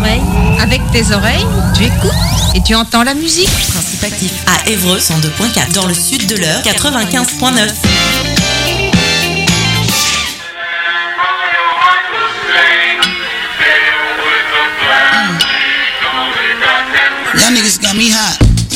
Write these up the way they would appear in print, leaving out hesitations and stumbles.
oreilles. Avec tes oreilles, tu écoutes et tu entends la musique. Principe actif à Évreux 102.4, dans le sud de l'Eure 95.9. Y'all niggas got me hot.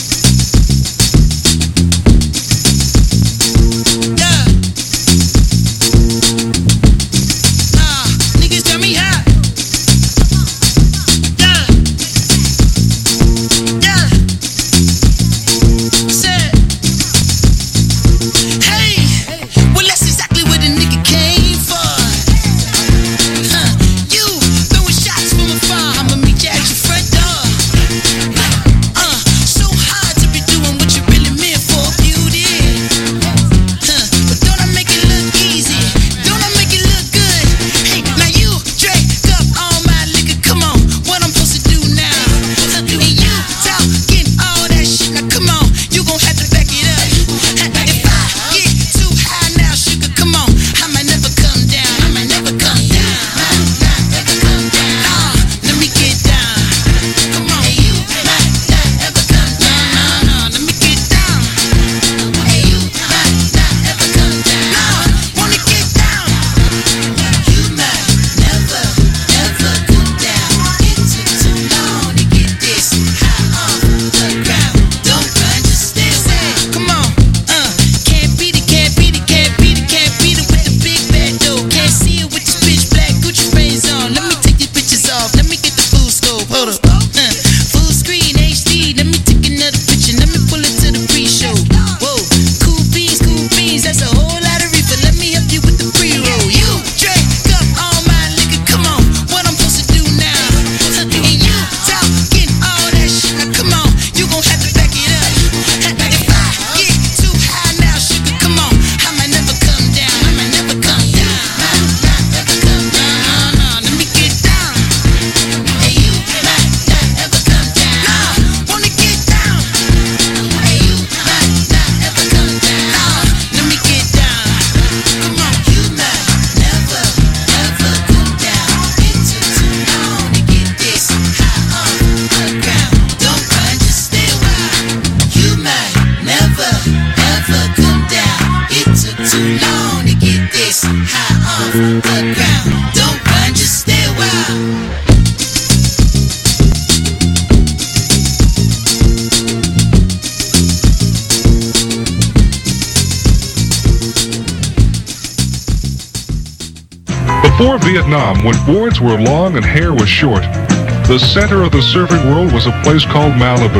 Before Vietnam, when boards were long and hair was short, the center of the surfing world was a place called Malibu.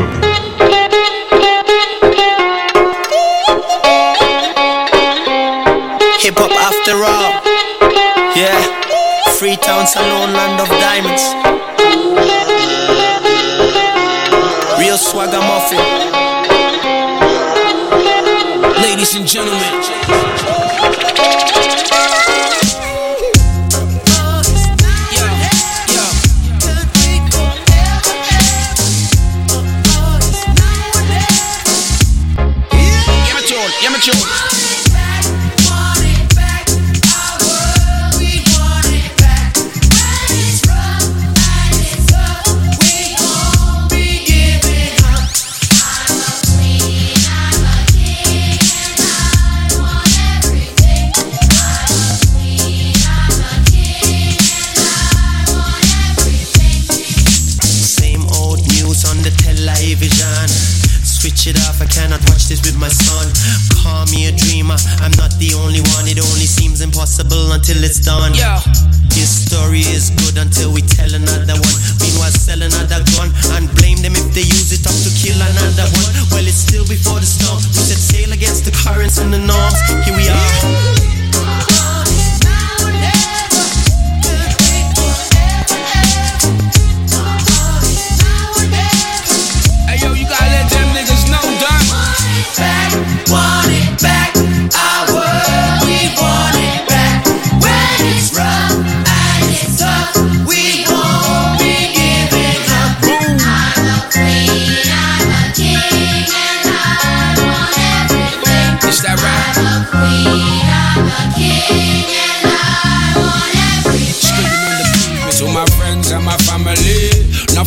Hip-hop after all. Yeah. Freetown, Salon, land of diamonds. Real swagger muffin. Ladies and gentlemen. Until it's done. Yeah. His story is good until we tell another one. Meanwhile, sell another gun and blame them if they use it up to kill another one. Well, it's still before the storm. We set sail against the currents and the norms. Here we are. I'm a king and I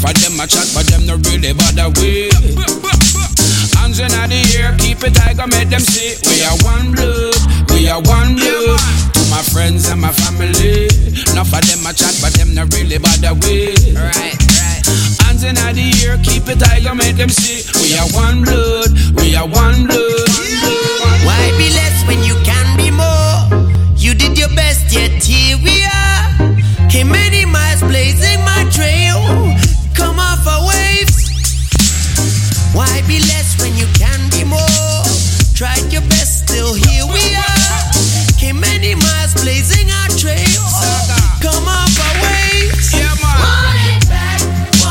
of them a chat, but them no really bother with. Hands in the air, keep it tight, go make them see. We are one blood, we are one blood. To my friends and my family, enough of them a chat, but them no really bother with. Right. Hands in the air, keep it tight, go make them see. We are one blood, we are one blood. Why be less when you can be more? You did your best, yet here we are. Came many miles blazing my trail. Come off our waves. Why be less when you can be more? Tried your best, still here we are. Came many miles blazing our trail. Come off our waves. Yeah, man. Want it back,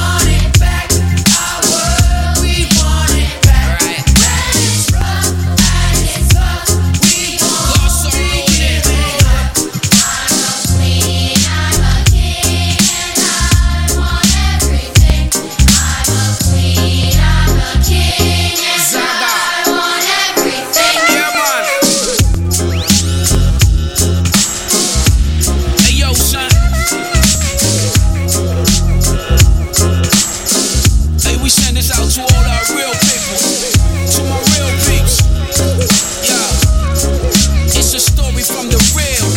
our world, we want it back. Right. When it's rough and it's tough, we want it back. I'm a queen, I'm a king, and I want everything. I'm a queen, I'm a king, and I want everything. Yeah, man. Hey, yo, son. Hey, we send this out to all our real people, to my real peeps. Yeah, it's a story from the real.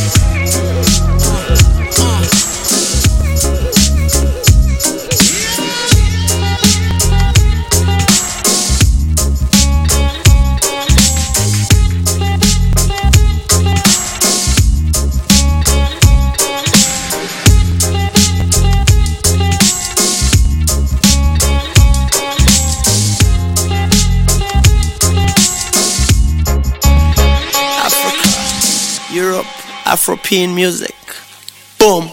Africa, Europe, Afropean music. Boom.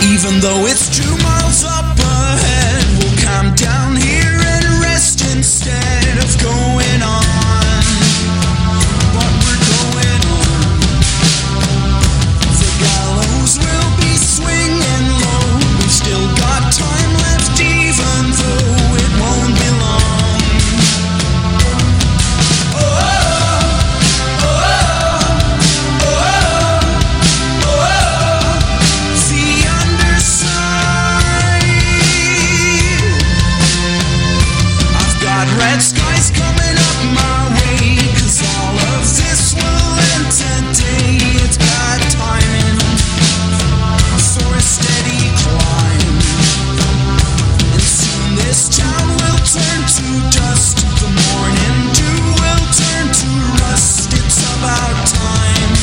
Even though it's 2 miles up ahead, we'll calm down here and rest instead of going on. But we're going on. The gallows will be swinging low. We've still got time left, even though it won't be long. Red skies coming up my way, 'cause all of this will end today. It's bad timing for a steady climb, and soon this town will turn to dust. The morning dew will turn to rust. It's about time.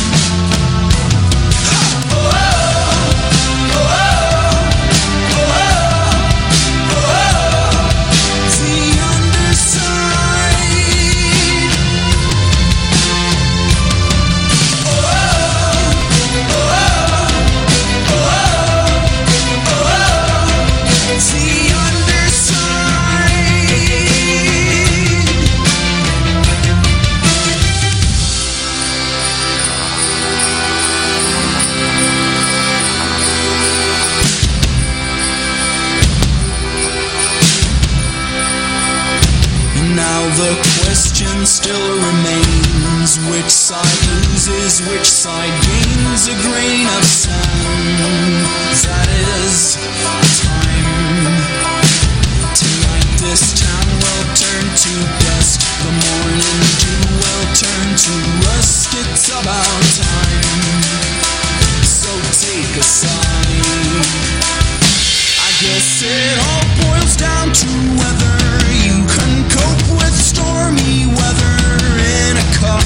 The question still remains, which side loses, which side gains a grain of sand. That is time. Tonight this town will turn to dust. The morning dew will turn to rust. It's about time. So take a side. I guess it all boils down to whether you can cope with stormy weather in a cup.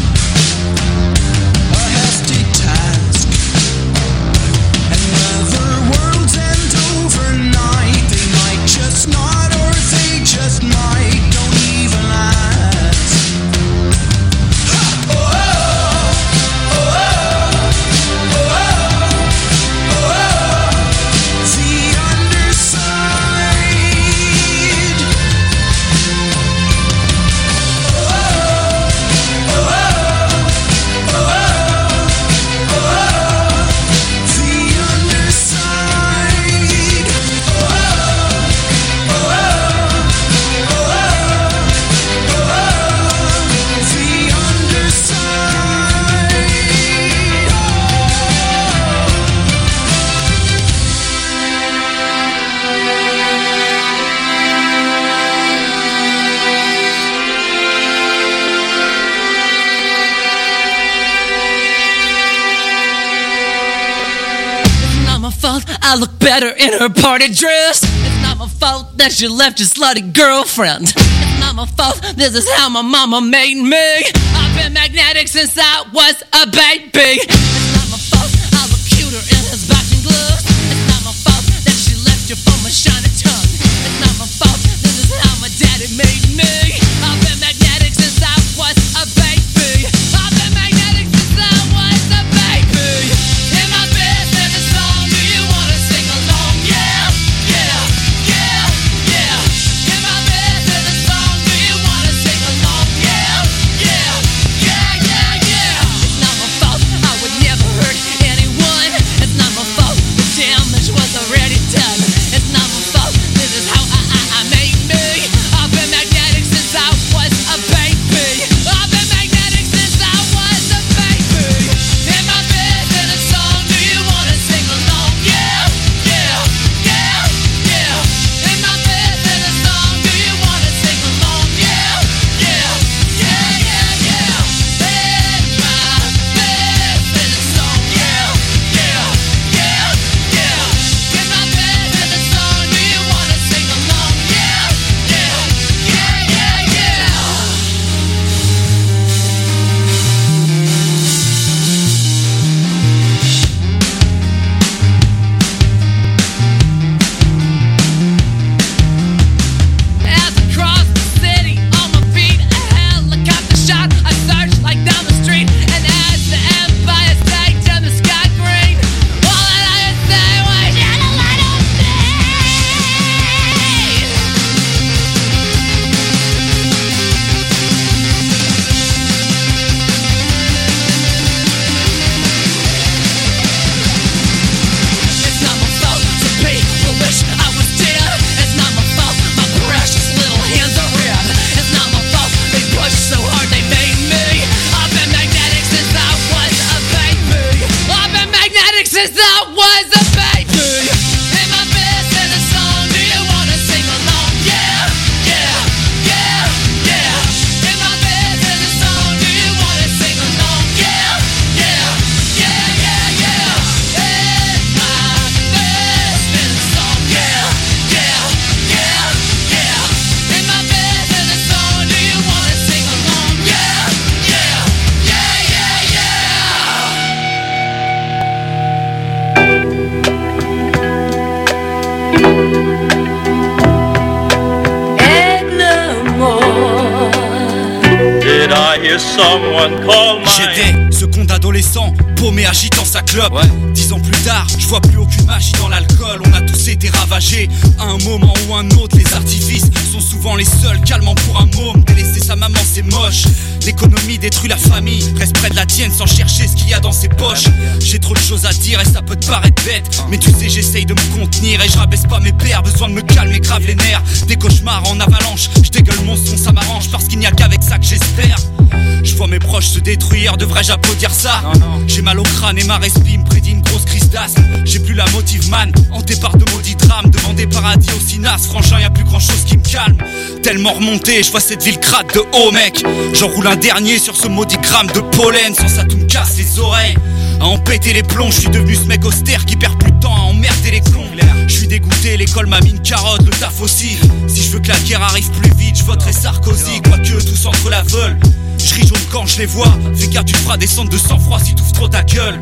A hefty task. And whether worlds end overnight, they might just not, or they just might. Don't even ask. I look better in her party dress. It's not my fault that she left your slutty girlfriend. It's not my fault, this is how my mama made me. I've been magnetic since I was a baby. It's not my fault I look cuter in his boxing gloves. It's not my fault that she left you for my shiny tongue. It's not my fault, this is how my daddy made me. I've been magnetic since I was a baby. I've been magnetic since I was a baby. In my bed, there's a song, do you wanna sing along? Yeah, yeah, yeah, yeah. In my bed, there's a song, do you wanna sing along? Yeah, yeah, yeah, yeah, yeah. It's not my fault, I would never since I was a baby. In my bed, sing a song. Do you wanna sing along? Yeah, yeah, yeah, yeah. In my bed, sing a song. Do you wanna sing along? Yeah, yeah, yeah, yeah, yeah. In my bed, sing a song. Yeah, yeah, yeah, yeah. In my bed, sing a song. Do you wanna sing along? Yeah, yeah, yeah, yeah, Did I hear someone call my... J'étais ce con d'adolescent, paumé agitant sa clope. 10 ans plus tard, je vois plus aucune magie dans l'alcool. On a tous été ravagés, à un moment ou un autre. Les artifices sont souvent les seuls calmants pour un môme. Délaisser sa maman c'est moche. L'économie détruit la famille. Reste près de la tienne sans chercher ce qu'il y a dans ses poches. J'ai trop de choses à dire et ça peut te paraître bête, mais tu sais j'essaye de me contenir et je rabaisse pas mes pères. Besoin de me calmer grave les nerfs. Des cauchemars en avalanche. Je dégueule mon son, ça m'arrange parce qu'il n'y a qu'avec ça que j'espère. Je vois mes proches se détruire, devrais-je applaudir ça? J'ai mal au crâne et ma respi me prédit une grosse crise d'asthme. J'ai plus la motive man, hanté par de maudits drames. Devant des paradis au Sinas, franchement y'a plus grand chose qui me calme. Tellement remonté, je vois cette ville crade de haut mec. J'enroule un dernier sur ce maudit gramme de pollen. Sans ça tout me casse les oreilles. À en péter les plombs, je suis devenu ce mec austère qui perd plus de temps à emmerder les clones. Je suis dégoûté, l'école m'a mis une carotte, le taf aussi. Si je veux que la guerre arrive plus vite, je voterai Sarkozy. Quoique tous entre la veulent. Je ris jaune quand je les vois. Fais gaffe, tu te feras descendre de sang-froid si t'ouvres trop ta gueule.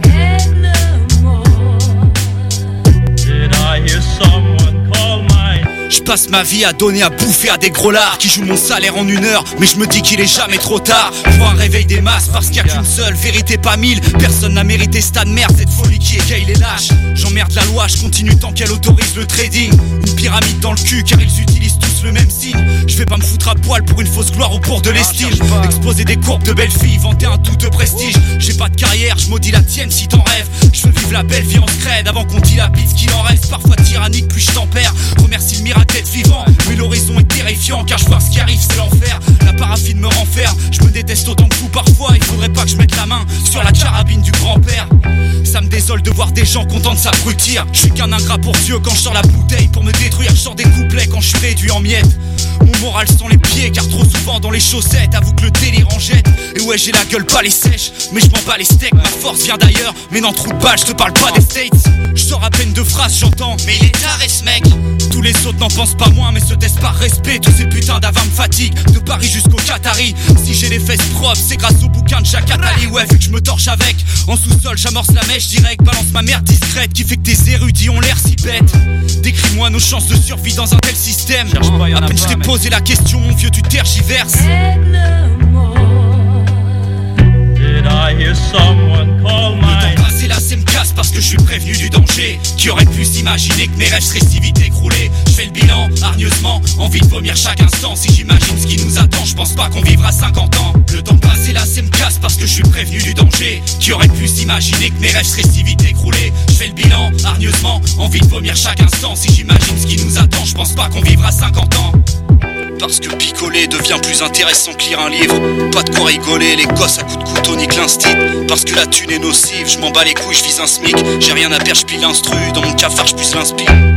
Did I hear someone call my... Je passe ma vie à donner à bouffer à des gros lards qui jouent mon salaire en 1 heure. Mais je me dis qu'il est jamais trop tard pour un réveil des masses, parce qu'il y a qu'une seule vérité, pas 1000. Personne n'a mérité ce tas de merde, cette folie qui égaye les lâches. J'emmerde la loi, je continue tant qu'elle autorise le trading. Une pyramide dans le cul car ils utilisent tous le même signe. Je vais pas me foutre à poil pour une fausse gloire au bord de l'estime. Exposer des courbes de belles filles, vanter un douteux prestige. J'ai pas de carrière, je maudis la tienne si t'en rêves. Je veux vivre la belle vie en scred avant qu'on dilapide ce qu'il en reste. Parfois tyrannique puis je tempère. Remercie le miracle d'être vivant, mais l'horizon est terrifiant car je vois ce qui arrive c'est l'enfer. La paraffine me renferme, je me déteste autant que vous parfois. Il faudrait pas que je mette la main sur la carabine du grand-père. Ça me désole de voir des gens contents de s'abrutir. Je suis qu'un ingrat pour Dieu quand je sors la bouteille pour me détruire. Je sors des couplets quand je suis réduit en miettes. Mon moral sans les pieds car trop souvent dans les chaussettes. Avoue que le délire en jette. Et ouais j'ai la gueule pas les sèches, mais je m'en bats les steaks. Ma force vient d'ailleurs, mais n'en trou de balle, je te parle pas des States. Je sors à peine de phrases, j'entends mais il est taré ce mec. Tous les autres n'en pensent pas moins mais se testent par respect. Tous ces putains d'avants me fatiguent, de Paris jusqu'au Qatari. Si j'ai les fesses propres c'est grâce au bouquin de Jacques Attali. Ouais vu que je me torche avec, en sous-sol j'amorce la mèche direct. Balance ma merde discrète qui fait que tes érudits ont l'air si bêtes. Décris-moi nos chances de survie dans un tel système. À peine je t'ai posé la question mon vieux tu tergiverses. Did I hear someone call my... Le temps passé là c'est me casse parce que je suis prévenu du danger. Qui aurait pu s'imaginer que mes rêves seraient si vite écroulés. Je fais le bilan hargneusement, envie de vomir chaque instant. Si j'imagine ce qui nous attend, je pense pas qu'on vivra 50 ans. Le temps passé là c'est me casse parce que je suis prévenu du danger. Qui aurait pu s'imaginer que mes rêves seraient si vite écroulés. Je fais le bilan hargneusement, envie de vomir chaque instant. Si j'imagine ce qui nous attend, je pense pas qu'on vivra 50 ans. Parce que picoler devient plus intéressant que lire un livre. Pas de quoi rigoler, les gosses à coups de couteau niquent l'instit. Parce que la thune est nocive, je m'en bats les couilles, je vise un smic. J'ai rien à perdre, je pile l'instru, dans mon cafard je puisse l'inspire.